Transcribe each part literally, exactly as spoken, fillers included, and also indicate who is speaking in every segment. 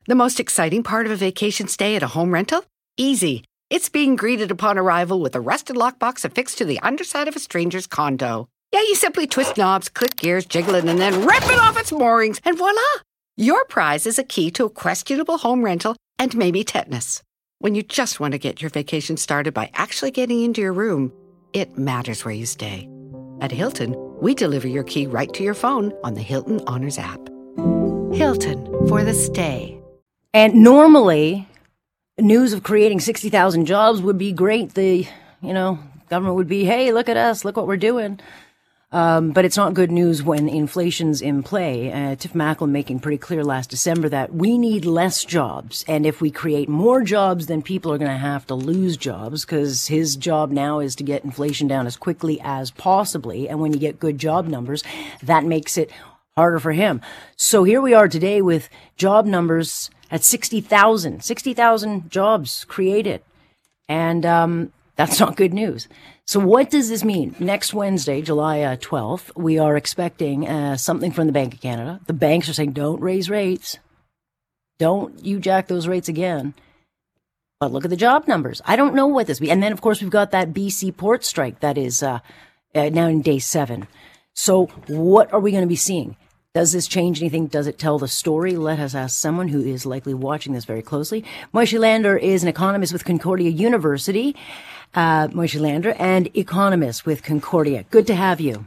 Speaker 1: The most exciting part of a vacation stay at a home rental? Easy. It's being greeted upon arrival with a rusted lockbox affixed to the underside of a stranger's condo. Yeah, you simply twist knobs, click gears, jiggle it, and then rip it off its moorings, and voila! Your prize is a key to a questionable home rental and maybe tetanus. When you just want to get your vacation started by actually getting into your room, it matters where you stay. At Hilton, we deliver your key right to your phone on the Hilton Honors app. Hilton, for the stay.
Speaker 2: And normally, news of creating sixty thousand jobs would be great. The, you know, government would be, hey, look at us, look what we're doing. Um, but it's not good news when inflation's in play. Uh, Tiff Macklem making pretty clear last December that we need less jobs. And if we create more jobs, then people are going to have to lose jobs, because his job now is to get inflation down as quickly as possibly. And when you get good job numbers, that makes it harder for him. So here we are today with job numbers at sixty thousand, sixty thousand jobs created. And, um, that's not good news. So what does this mean? Next Wednesday, July uh, twelfth, we are expecting uh, something from the Bank of Canada. The banks are saying, don't raise rates. Don't you jack those rates again. But look at the job numbers. I don't know what this means. And then, of course, we've got that B C port strike that is uh, uh, now in day seven. So what are we going to be seeing? Does this change anything? Does it tell the story? Let us ask someone who is likely watching this very closely. Moishe Lander is an economist with Concordia University. Uh, Moishe Lander, and economist with Concordia. Good to have you.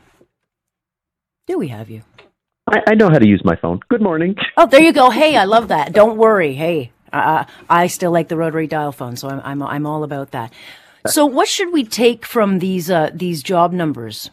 Speaker 2: Do we have you?
Speaker 3: I, I know how to use my phone. Good morning.
Speaker 2: Oh, there you go. Hey, I love that. Don't worry. Hey, uh, I still like the rotary dial phone, so I'm I'm I'm all about that. So, what should we take from these uh, these job numbers?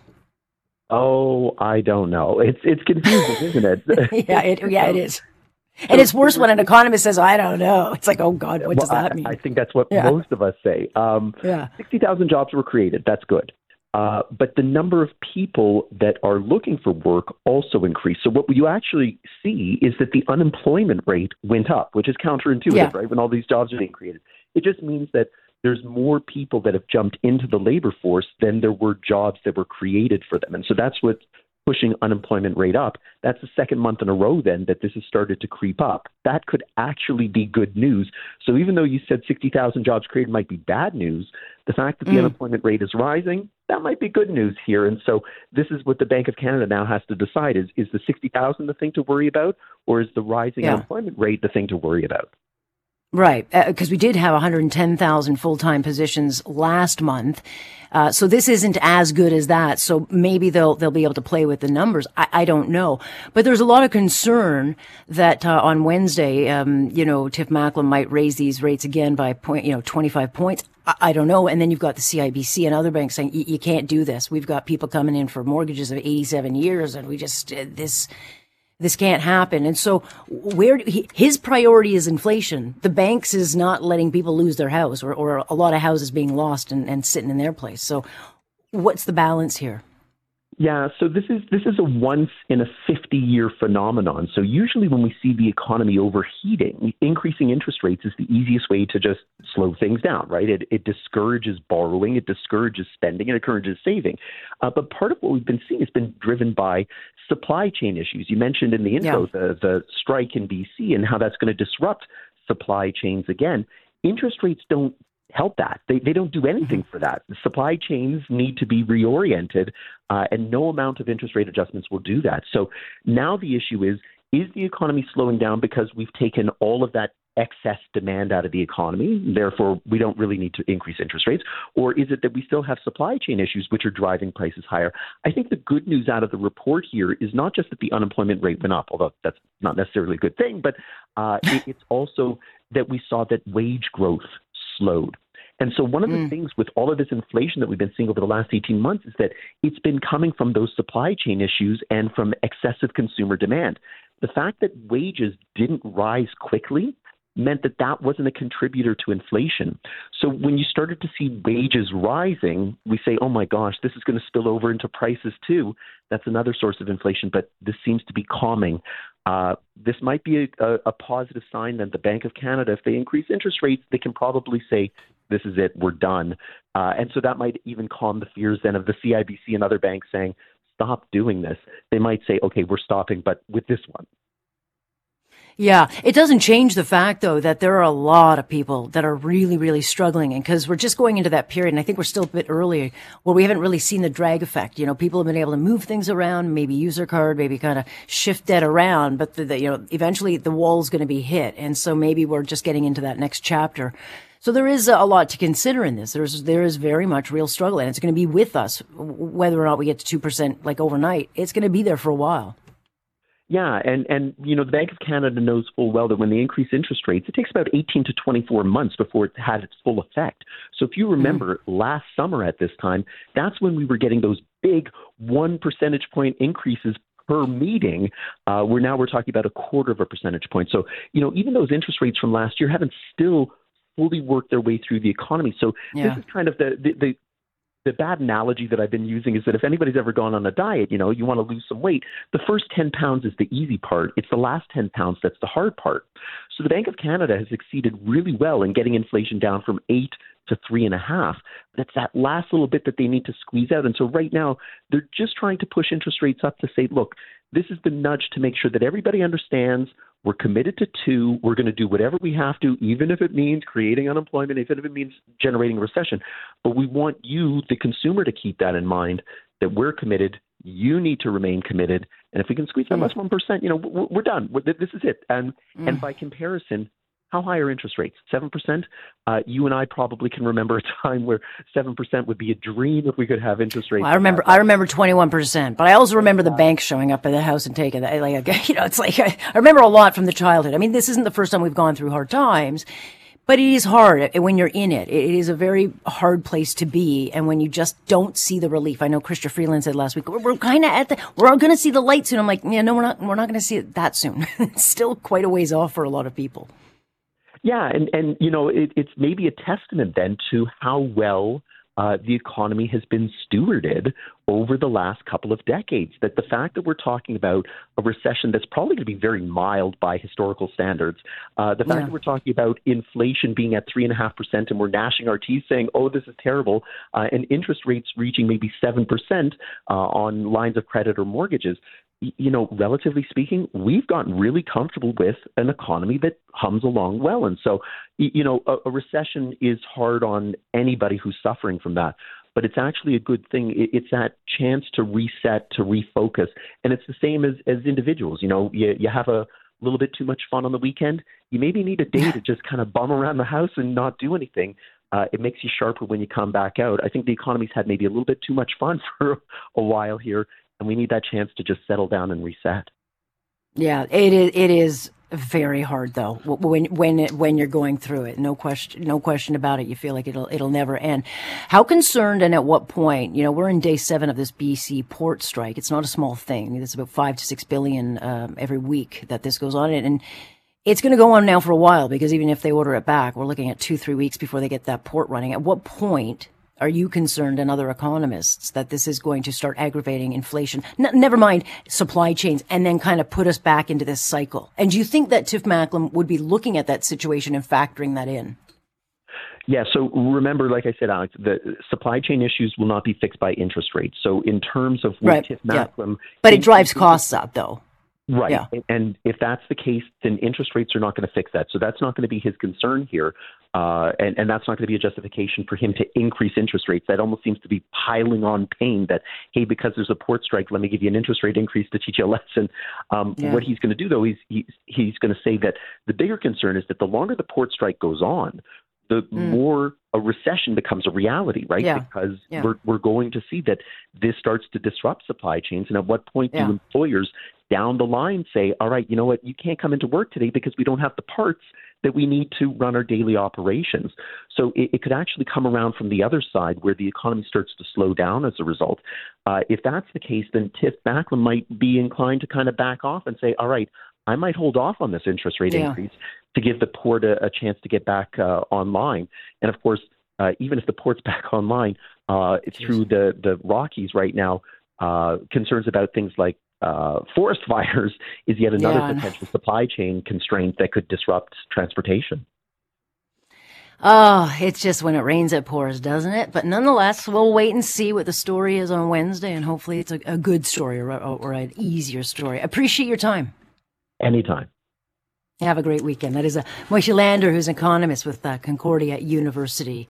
Speaker 3: Oh, I don't know. It's it's confusing, isn't it?
Speaker 2: yeah, it, yeah, it is. And it's worse when an economist says, I don't know. It's like, oh, God, what does
Speaker 3: well,
Speaker 2: that mean?
Speaker 3: I, I think that's what
Speaker 2: yeah.
Speaker 3: most of us say. Um,
Speaker 2: yeah.
Speaker 3: sixty thousand jobs were created. That's good. Uh, but the number of people that are looking for work also increased. So what you actually see is that the unemployment rate went up, which is counterintuitive,
Speaker 2: yeah.
Speaker 3: right? When all these jobs are being created. It just means that there's more people that have jumped into the labor force than there were jobs that were created for them. And so that's what's pushing unemployment rate up. That's the second month in a row then that this has started to creep up. That could actually be good news. So even though you said sixty thousand jobs created might be bad news, the fact that the mm. unemployment rate is rising, that might be good news here. And so this is what the Bank of Canada now has to decide. Is, is the sixty thousand the thing to worry about, or is the rising yeah. unemployment rate the thing to worry about?
Speaker 2: Right, because uh, we did have one hundred ten thousand full-time positions last month, uh, so this isn't as good as that. So maybe they'll they'll be able to play with the numbers. I, I don't know, but there's a lot of concern that uh, on Wednesday, um, you know, Tiff Macklem might raise these rates again by point, you know, twenty-five points. I, I don't know, and then you've got the C I B C and other banks saying you can't do this. We've got people coming in for mortgages of eighty-seven years, and we just uh, this. This can't happen. And so where do he, his priority is inflation. The banks is not letting people lose their house or, or a lot of houses being lost and, and sitting in their place. So what's the balance here?
Speaker 3: Yeah, so this is this is a once in a fifty year phenomenon. So usually when we see the economy overheating, increasing interest rates is the easiest way to just slow things down, right? It, it discourages borrowing, it discourages spending, it encourages saving. Uh, but part of what we've been seeing has been driven by supply chain issues. You mentioned in the intro yeah. the, the strike in B C and how that's going to disrupt supply chains again. Interest rates don't help that. They they don't do anything mm-hmm. for that. The supply chains need to be reoriented, uh, and no amount of interest rate adjustments will do that. So now the issue is, is the economy slowing down because we've taken all of that excess demand out of the economy, therefore we don't really need to increase interest rates? Or is it that we still have supply chain issues which are driving prices higher? I think the good news out of the report here is not just that the unemployment rate went up, although that's not necessarily a good thing, but uh, it, it's also that we saw that wage growth slowed. And so one of the mm. things with all of this inflation that we've been seeing over the last eighteen months is that it's been coming from those supply chain issues and from excessive consumer demand. The fact that wages didn't rise quickly meant that that wasn't a contributor to inflation. So when you started to see wages rising, we say, oh my gosh, this is going to spill over into prices too. That's another source of inflation, but this seems to be calming. Uh, this might be a, a, a positive sign that the Bank of Canada, if they increase interest rates, they can probably say, this is it, we're done. Uh, and so that might even calm the fears then of the C I B C and other banks saying, stop doing this. They might say, okay, we're stopping, but with this one.
Speaker 2: Yeah, it doesn't change the fact, though, that there are a lot of people that are really, really struggling. And because we're just going into that period, and I think we're still a bit early, where we haven't really seen the drag effect. You know, people have been able to move things around, maybe use their card, maybe kind of shift debt around, but the, the, you know, eventually the wall's going to be hit. And so maybe we're just getting into that next chapter. So there is a lot to consider in this. There's, there is very much real struggle, and it's going to be with us, whether or not we get to two percent like overnight. It's going to be there for a while.
Speaker 3: Yeah, and, and you know, the Bank of Canada knows full well that when they increase interest rates, it takes about eighteen to twenty-four months before it has its full effect. So if you remember mm-hmm. last summer at this time, that's when we were getting those big one percentage point increases per meeting, uh, where now we're talking about a quarter of a percentage point. So, you know, even those interest rates from last year haven't still fully worked their way through the economy. So yeah. this is kind of the, the, the The bad analogy that I've been using is that if anybody's ever gone on a diet, you know, you want to lose some weight, the first ten pounds is the easy part. It's the last ten pounds that's the hard part. So the Bank of Canada has succeeded really well in getting inflation down from eight to three and a half. That's that last little bit that they need to squeeze out. And so right now, they're just trying to push interest rates up to say, look, this is the nudge to make sure that everybody understands we're committed to two. We're going to do whatever we have to, even if it means creating unemployment, even if it means generating a recession. But we want you, the consumer, to keep that in mind, that we're committed. You need to remain committed. And if we can squeeze that last one percent, you know, we're, we're done. We're, this is it. And, mm. and by comparison, how high are interest rates? seven percent? Uh, you and I probably can remember a time where seven percent would be a dream if we could have interest rates.
Speaker 2: Well, I remember, I remember twenty-one percent, but I also remember the bank showing up at the house and taking that. Like, you know, it's like, I remember a lot from the childhood. I mean, this isn't the first time we've gone through hard times, but it is hard when you're in it. It is a very hard place to be. And when you just don't see the relief, I know Chrystia Freeland said last week, we're, we're kind of at the, we're all going to see the light soon. I'm like, yeah, no, we're not, we're not going to see it that soon. It's still quite a ways off for a lot of people.
Speaker 3: Yeah, and, and you know, it, it's maybe a testament then to how well uh, the economy has been stewarded over the last couple of decades. That the fact that we're talking about a recession that's probably going to be very mild by historical standards, uh, the fact yeah. that we're talking about inflation being at three and a half percent and we're gnashing our teeth saying, oh, this is terrible, uh, and interest rates reaching maybe seven percent uh, on lines of credit or mortgages. You know, relatively speaking, we've gotten really comfortable with an economy that hums along well. And so, you know, a, a recession is hard on anybody who's suffering from that. But it's actually a good thing. It's that chance to reset, to refocus. And it's the same as, as individuals. You know, you, you have a little bit too much fun on the weekend. You maybe need a day to just kind of bum around the house and not do anything. Uh, it makes you sharper when you come back out. I think the economy's had maybe a little bit too much fun for a while here. And we need that chance to just settle down and reset.
Speaker 2: Yeah, it is. It is very hard, though. When when it, when you're going through it, no question, no question about it. You feel like it'll it'll never end. How concerned and at what point? You know, we're in day seven of this B C port strike. It's not a small thing. I mean, it's about five to six billion um, every week that this goes on, and it's going to go on now for a while because even if they order it back, we're looking at two three weeks before they get that port running. At what point are you concerned, and other economists, that this is going to start aggravating inflation? N- never mind supply chains, and then kind of put us back into this cycle. And do you think that Tiff Macklem would be looking at that situation and factoring that in?
Speaker 3: Yeah, so remember, like I said, Alex, the supply chain issues will not be fixed by interest rates. So in terms of
Speaker 2: right.
Speaker 3: Tiff Macklem...
Speaker 2: Yeah. But it drives costs up, though.
Speaker 3: Right.
Speaker 2: Yeah.
Speaker 3: And if that's the case, then interest rates are not going to fix that. So that's not going to be his concern here. Uh, and, and that's not going to be a justification for him to increase interest rates. That almost seems to be piling on pain that, hey, because there's a port strike, let me give you an interest rate increase to teach you a lesson. Um, yeah. What he's going to do, though, is he's, he's going to say that the bigger concern is that the longer the port strike goes on, the mm. more a recession becomes a reality, right?
Speaker 2: Yeah.
Speaker 3: Because
Speaker 2: yeah.
Speaker 3: we're we're going to see that this starts to disrupt supply chains. And at what point
Speaker 2: yeah.
Speaker 3: do employers down the line say, all right, you know what, you can't come into work today because we don't have the parts that we need to run our daily operations. So it, it could actually come around from the other side where the economy starts to slow down as a result. Uh, if that's the case, then Tiff Macklem might be inclined to kind of back off and say, all right, I might hold off on this interest rate yeah. increase to give the port a, a chance to get back uh, online. And of course, uh, even if the port's back online, uh, through the, the Rockies right now, uh, concerns about things like uh, forest fires is yet another
Speaker 2: yeah.
Speaker 3: potential supply chain constraint that could disrupt transportation.
Speaker 2: Oh, it's just when it rains, it pours, doesn't it? But nonetheless, we'll wait and see what the story is on Wednesday, and hopefully it's a, a good story or, or an easier story. Appreciate your time.
Speaker 3: Anytime.
Speaker 2: Have a great weekend. That is uh, Moishe Lander, who's an economist with uh, Concordia University.